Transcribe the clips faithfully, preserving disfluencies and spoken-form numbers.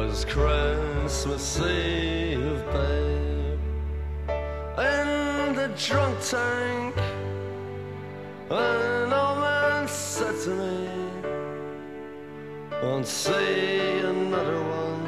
was Christmas Eve, babe, in the drunk tank. An old man said to me, won't see another one.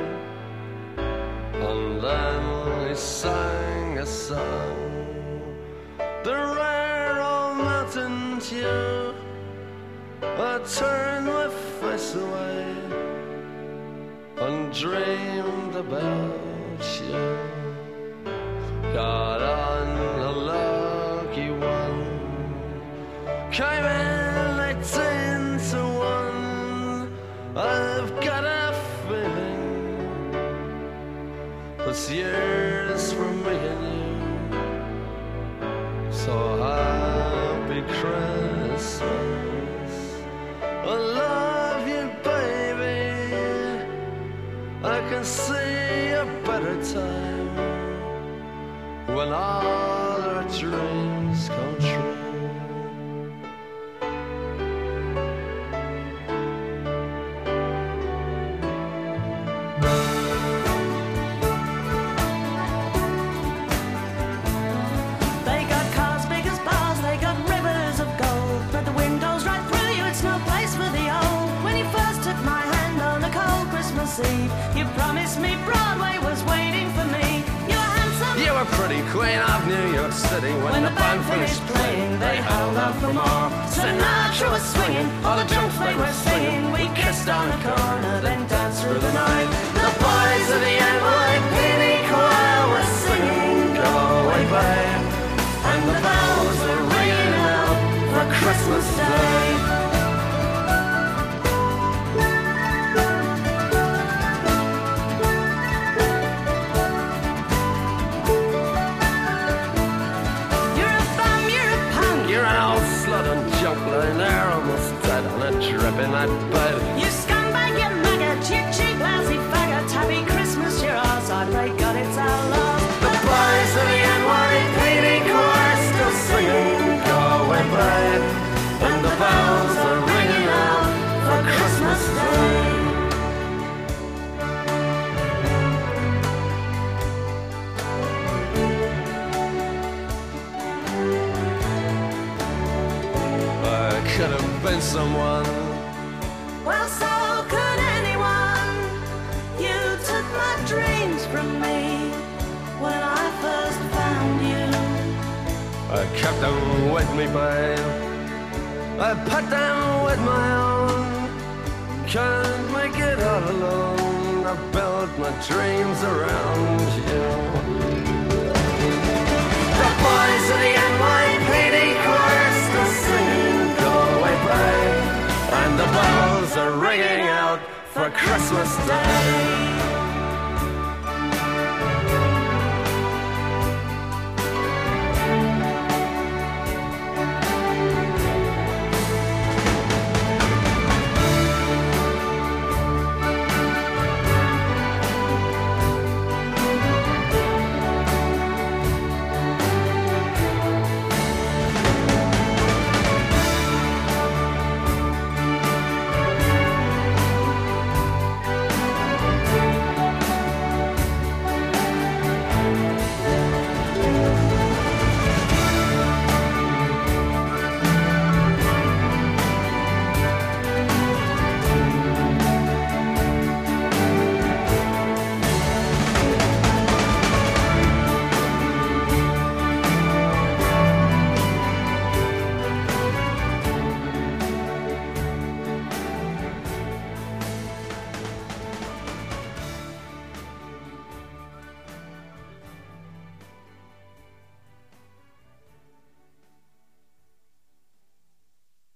And then he sang a song, the rare old mountain dew. I turned my face away and dreamed about you. Got on a lucky one, came in eighteen to one. I've got a feeling this year's for me and you. So happy Christmas, I love you, baby. I can see a better time when all our dreams come true. They got cars big as bars, they got rivers of gold, but the windows right through you, it's no place for the old. When you first took my hand on a cold Christmas Eve, you promised me Broadway was waiting for me. You were handsome, You were pretty queen of New York City. When, when the band finished playing, they held out for more. Sinatra was swinging, all the drunks they were singing. We kissed on the corner, then danced through the night. The boys of the N Y P D choir were singing, go away, babe. And the bells were ringing out for Christmas Day. Lying there almost dead on a drip in that bed. You scumbag, you maggot, you cheap lousy faggot. Happy Christmas, you're ours, I pray God it's our love. The boys of the N Y P D choir still singing, go away, babe. And the bells are ringing out for Christmas Day. Could have been someone. Well, so could anyone. You took my dreams from me when I first found you. I kept them with me, babe. I put them with my own. Can't make it all alone. I built my dreams around you. The boys of the N Y P D choir still singing, and the bells are ringing out for Christmas Day.